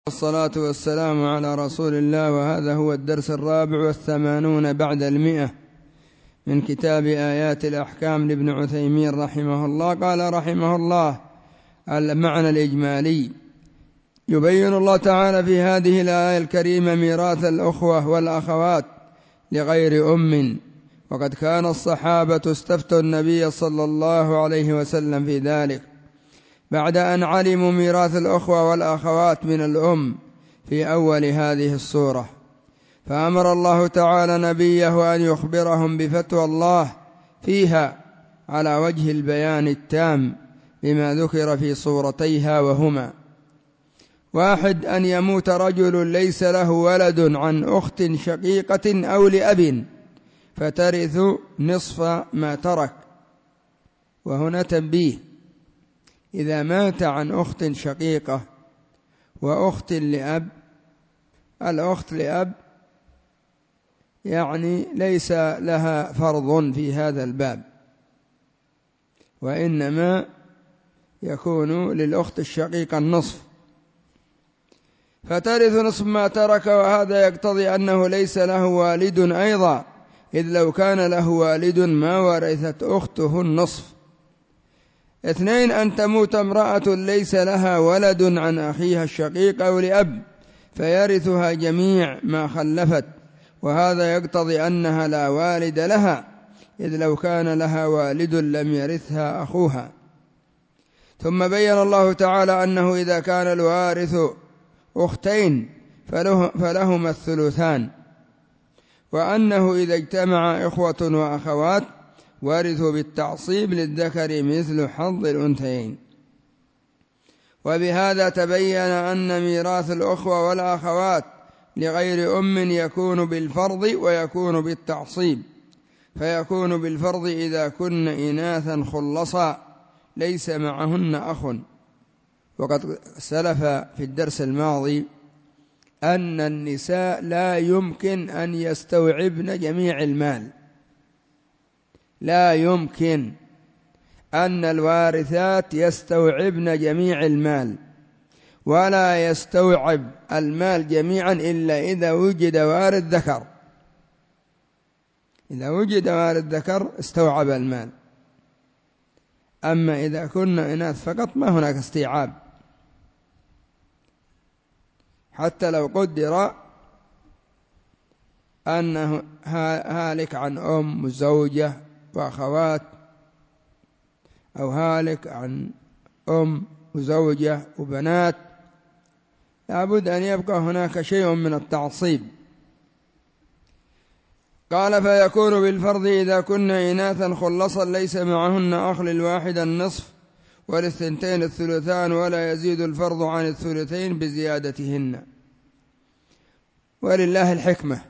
والصلاة والسلام على رسول الله، وهذا هو الدرس 84 بعد 100 من كتاب آيات الأحكام لابن عثيمين رحمه الله. قال رحمه الله: المعنى الإجمالي. يبين الله تعالى في هذه الآية الكريمة ميراث الأخوة والأخوات لغير أم، وقد كان الصحابة استفتوا النبي صلى الله عليه وسلم في ذلك بعد أن علموا ميراث الأخوة والأخوات من الأم في أول هذه السورة، فأمر الله تعالى نبيه أن يخبرهم بفتوى الله فيها على وجه البيان التام بما ذكر في صورتيها، وهما: 1. أن يموت رجل ليس له ولد عن أخت شقيقة أو لأب فترث نصف ما ترك. وهنا تنبيه: إذا مات عن أخت شقيقة وأخت لأب، الأخت لأب يعني ليس لها فرض في هذا الباب، وإنما يكون للأخت الشقيقة النصف، فترث نصف ما ترك. وهذا يقتضي أنه ليس له والد أيضا، إذ لو كان له والد ما ورثت أخته النصف. 2. أن تموت امرأة ليس لها ولد عن أخيها الشقيق أو لأب فيرثها جميع ما خلفت، وهذا يقتضي أنها لا والد لها، إذ لو كان لها والد لم يرثها أخوها. ثم بين الله تعالى أنه إذا كان الوارث أختين فلهما الثلثان، وأنه إذا اجتمع إخوة وأخوات ورثوا بالتعصيب للذكر مثل حظ الأنثيين. وبهذا تبين أن ميراث الأخوة والأخوات لغير أم يكون بالفرض ويكون بالتعصيب، فيكون بالفرض إذا كن إناثا خلصا ليس معهن أخ. وقد سلف في الدرس الماضي أن النساء لا يمكن أن يستوعبن جميع المال، لا يمكن أن الوارثات يستوعبن جميع المال، ولا يستوعب المال جميعا إلا إذا وجد وارث ذكر. إذا وجد وارث ذكر استوعب المال، أما إذا كنا إناث فقط ما هناك استيعاب. حتى لو قدر أنه هالك عن أم وزوجة وأخوات، أو هالك عن أم وزوجة وبنات، لابد أن يبقى هناك شيء من التعصيب. قال: فيكون بالفرض إذا كن إناثا خلصا ليس معهن أخ للواحد النصف وللثنتين الثلثان، ولا يزيد الفرض عن الثلثين بزيادتهن. ولله الحكمة،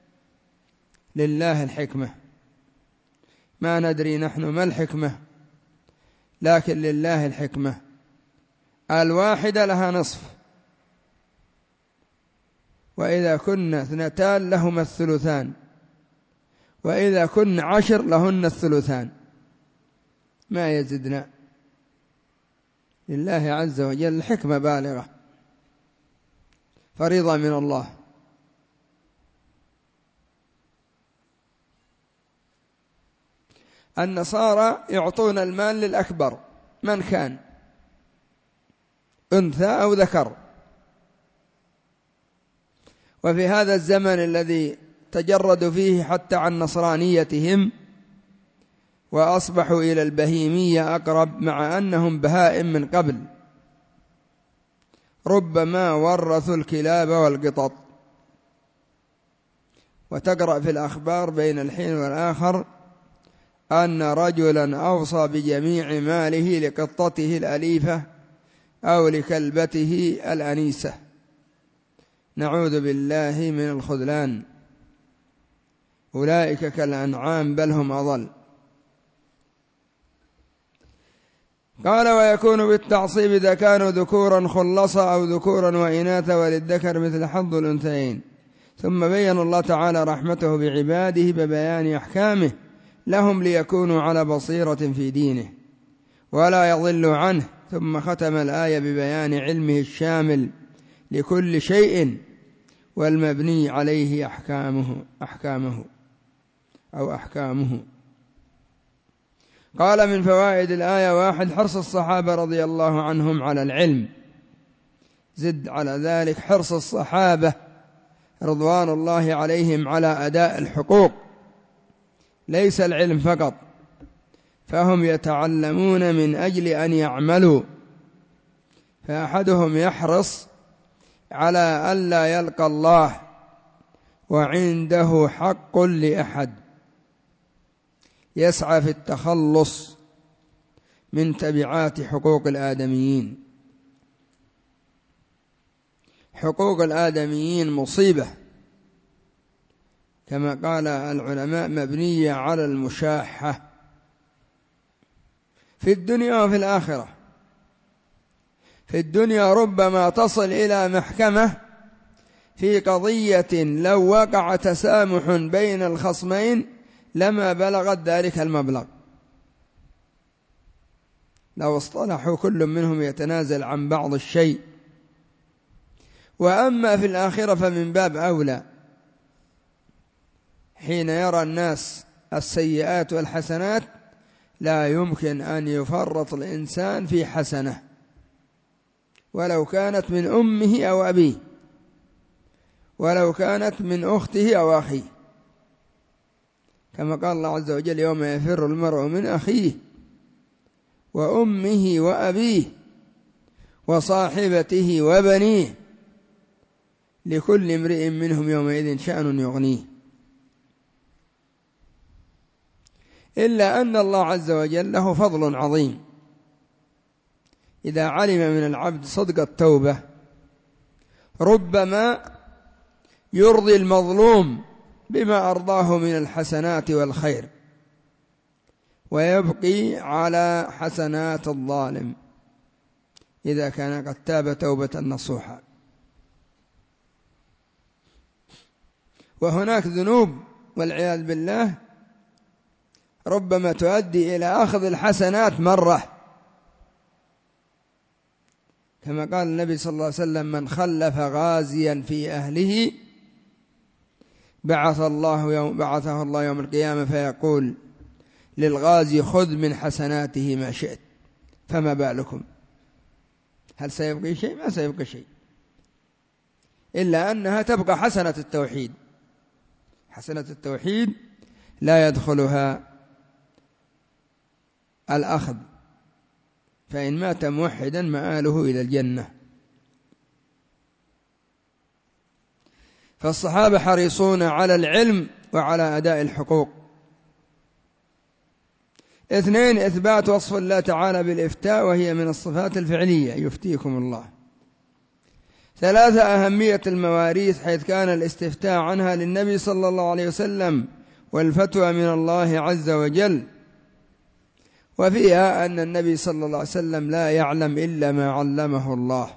لله الحكمة، ما ندري نحن ما الحكمة، لكن لله الحكمة. الواحدة لها نصف، وإذا كنا 2 لهما الثلثان، وإذا كن 10 لهن الثلثان، ما يزدنا. لله عز وجل حكمة بالغة، فريضة من الله. النصارى يعطون المال للأكبر من كان أنثى أو ذكر. وفي هذا الزمن الذي تجردوا فيه حتى عن نصرانيتهم وأصبحوا إلى البهيمية أقرب، مع أنهم بهائم من قبل، ربما ورثوا الكلاب والقطط. وتقرأ في الأخبار بين الحين والآخر أن رجلا أوصى بجميع ماله لقطته الأليفة أو لكلبته الأنيسة، نعوذ بالله من الخذلان. أولئك كالأنعام بل هم أضل. قال: ويكون بالتعصيب إذا كانوا ذكورا خلصا أو ذكورا وإناثا وللذكر مثل حظ الأنثيين. ثم بين الله تعالى رحمته بعباده ببيان أحكامه لهم ليكونوا على بصيرة في دينه ولا يضلوا عنه. ثم ختم الآية ببيان علمه الشامل لكل شيء، والمبني عليه أحكامه. قال من فوائد الآية: 1. حرص الصحابة رضي الله عنهم على العلم. زد على ذلك حرص الصحابة رضوان الله عليهم على أداء الحقوق، ليس العلم فقط، فهم يتعلمون من أجل أن يعملوا، فأحدهم يحرص على ألا يلقى الله وعنده حق لأحد، يسعى في التخلص من تبعات حقوق الآدميين. حقوق الآدميين مصيبة، كما قال العلماء مبنية على المشاحة في الدنيا وفي الآخرة. في الدنيا ربما تصل إلى محكمة في قضية لو وقع تسامح بين الخصمين لما بلغت ذلك المبلغ، لو اصطلحوا كل منهم يتنازل عن بعض الشيء. وأما في الآخرة فمن باب أولى، حين يرى الناس السيئات والحسنات لا يمكن أن يفرط الإنسان في حسنة ولو كانت من أمه أو أبيه، ولو كانت من أخته أو أخيه، كما قال الله عز وجل: يوم يفر المرء من أخيه وأمه وأبيه وصاحبته وبنيه لكل امرئ منهم يومئذ شأن يغنيه. إلا أن الله عز وجل له فضل عظيم، إذا علم من العبد صدق التوبة ربما يرضي المظلوم بما أرضاه من الحسنات والخير، ويبقي على حسنات الظالم إذا كان قد تاب توبة نصوحا. وهناك ذنوب والعياذ بالله ربما تؤدي إلى أخذ الحسنات مرة، كما قال النبي صلى الله عليه وسلم: من خلف غازيا في أهله بعثه الله يوم القيامة فيقول للغازي: خذ من حسناته ما شئت. فما بالكم؟ هل سيبقي شيء؟ ما سيبقى شيء، إلا أنها تبقى حسنة التوحيد. حسنة التوحيد لا يدخلها الأخذ، فإن مات موحدا مآله إلى الجنة. فالصحابة حريصون على العلم وعلى أداء الحقوق. 2. إثبات وصف الله تعالى بالإفتاء، وهي من الصفات الفعلية: يفتيكم الله. 3. أهمية المواريث، حيث كان الاستفتاء عنها للنبي صلى الله عليه وسلم والفتوى من الله عز وجل، وفيها أن النبي صلى الله عليه وسلم لا يعلم إلا ما علمه الله،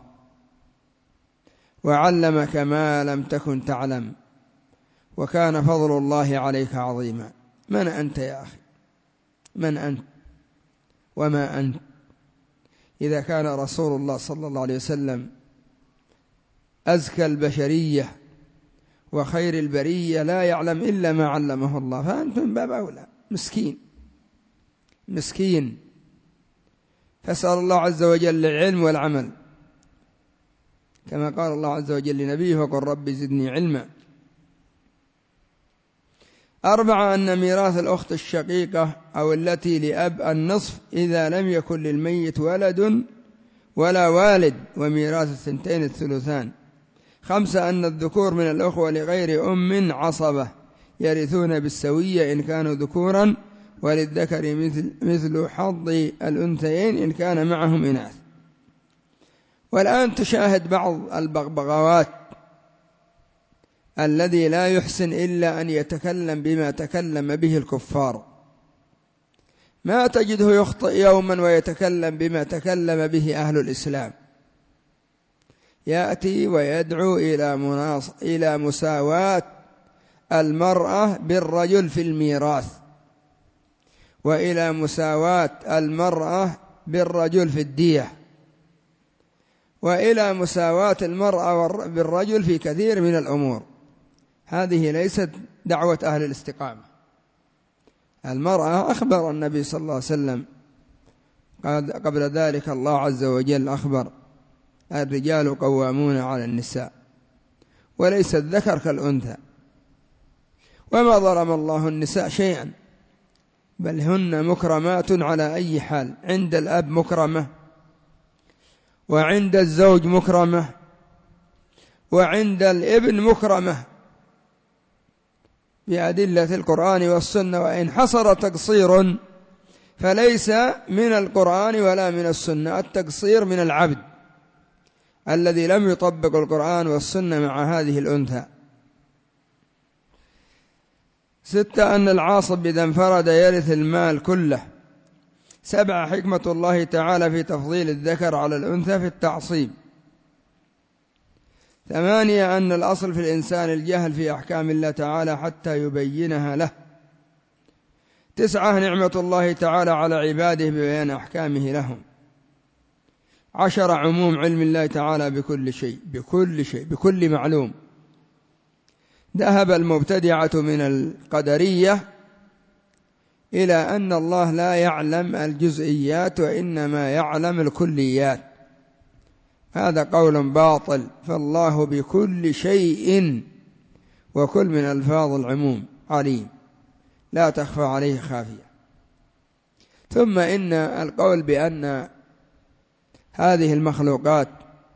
وعلمك ما لم تكن تعلم، وكان فضل الله عليك عظيما. من أنت يا أخي؟ من أنت وما أنت؟ إذا كان رسول الله صلى الله عليه وسلم أزكى البشرية وخير البرية لا يعلم إلا ما علمه الله، فأنت من باب أولى. مسكين. فاسأل الله عز وجل العلم والعمل، كما قال الله عز وجل لنبيه: وقل رب زدني علما. 4. أن ميراث الأخت الشقيقة أو التي لأب النصف إذا لم يكن للميت ولد ولا والد، وميراث الثنتين الثلثان. 5. أن الذكور من الأخوة لغير أم عصبة يرثون بالسوية إن كانوا ذكورا، وللذكر مثل حظ الأنثيين إن كان معهم إناث. والآن تشاهد بعض البغبغاوات الذي لا يحسن إلا أن يتكلم بما تكلم به الكفار، ما تجده يخطئ يوما ويتكلم بما تكلم به أهل الإسلام، يأتي ويدعو إلى مساواة المرأة بالرجل في الميراث، وإلى مساواة المرأة بالرجل في الدية، وإلى مساواة المرأة بالرجل في كثير من الأمور. هذه ليست دعوة أهل الاستقامة. المرأة أخبر النبي صلى الله عليه وسلم قبل ذلك الله عز وجل أخبر: الرجال قوامون على النساء، وليس الذكر كالأنثى. وما ظلم الله النساء شيئا، بل هن مكرمات على أي حال. عند الأب مكرمة، وعند الزوج مكرمة، وعند الابن مكرمة بأدلة القرآن والسنة. وإن حصل تقصير فليس من القرآن ولا من السنة، التقصير من العبد الذي لم يطبق القرآن والسنة مع هذه الأنثى. 6 أن العاصب إذا انفرد يرث المال كله. 7 حكمة الله تعالى في تفضيل الذكر على الأنثى في التعصيب. 8 أن الأصل في الإنسان الجهل في أحكام الله تعالى حتى يبينها له. 9 نعمة الله تعالى على عباده ببيان أحكامه لهم. 10 عموم علم الله تعالى بكل شيء، بكل شيء، بكل معلوم. ذهب المبتدعة من القدرية إلى أن الله لا يعلم الجزئيات وإنما يعلم الكليات. هذا قول باطل، فالله بكل شيء، وكل من ألفاظ العموم عليم لا تخفى عليه خافية. ثم إن القول بأن هذه المخلوقات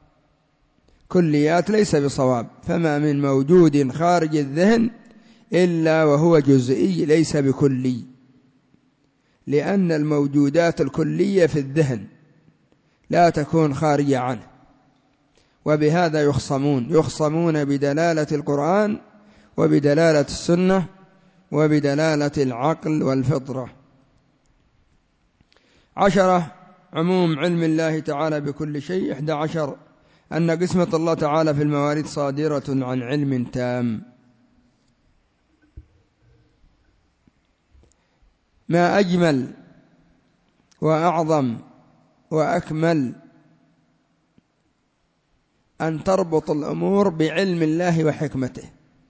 كليات ليس بصواب، فما من موجود خارج الذهن إلا وهو جزئي ليس بكلي، لأن الموجودات الكلية في الذهن لا تكون خارجة عنه. وبهذا يخصمون بدلالة القرآن وبدلالة السنة وبدلالة العقل والفطرة. 10 عموم علم الله تعالى بكل شيء. 11 أن قسمة الله تعالى في المواريث صادرة عن علم تام. ما أجمل وأعظم وأكمل أن تربط الأمور بعلم الله وحكمته،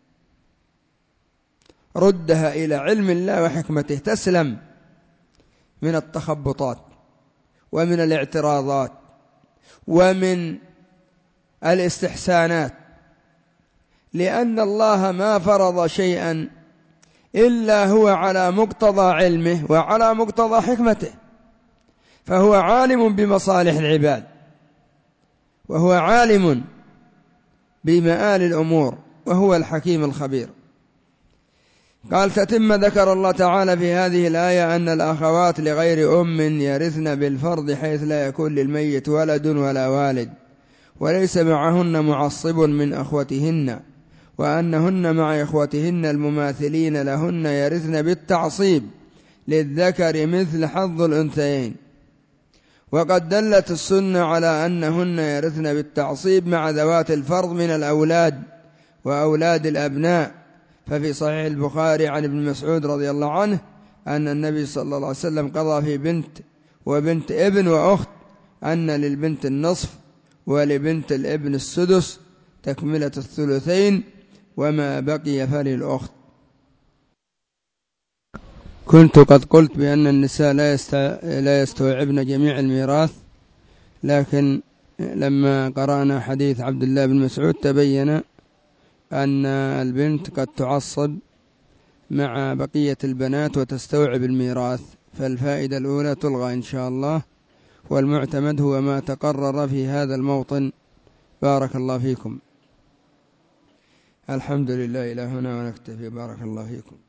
ردها إلى علم الله وحكمته، تسلم من التخبطات ومن الاعتراضات ومن الاستحسانات، لأن الله ما فرض شيئا إلا هو على مقتضى علمه وعلى مقتضى حكمته، فهو عالم بمصالح العباد، وهو عالم بمآل الأمور، وهو الحكيم الخبير. قال: تتم ذكر الله تعالى في هذه الآية أن الأخوات لغير أم يرثن بالفرض، حيث لا يكون للميت ولد ولا والد، وليس معهن معصب من أخوتهن، وأنهن مع إخوتهن المماثلين لهن يرثن بالتعصيب للذكر مثل حظ الأنثيين. وقد دلت السنة على أنهن يرثن بالتعصيب مع ذوات الفرض من الأولاد وأولاد الأبناء. ففي صحيح البخاري عن ابن مسعود رضي الله عنه أن النبي صلى الله عليه وسلم قضى في بنت وبنت ابن وأخت أن للبنت النصف ولبنت الابن السدس تكملة الثلثين، وما بقي فللأخت. كنت قد قلت بأن النساء لا يستوعبن جميع الميراث، لكن لما قرأنا حديث عبد الله بن مسعود تبين أن البنت قد تعصب مع بقية البنات وتستوعب الميراث، فالفائدة الأولى تلغى إن شاء الله، والمعتمد هو ما تقرر في هذا الموطن. بارك الله فيكم. الحمد لله إلى هنا ونكتفي. بارك الله فيكم.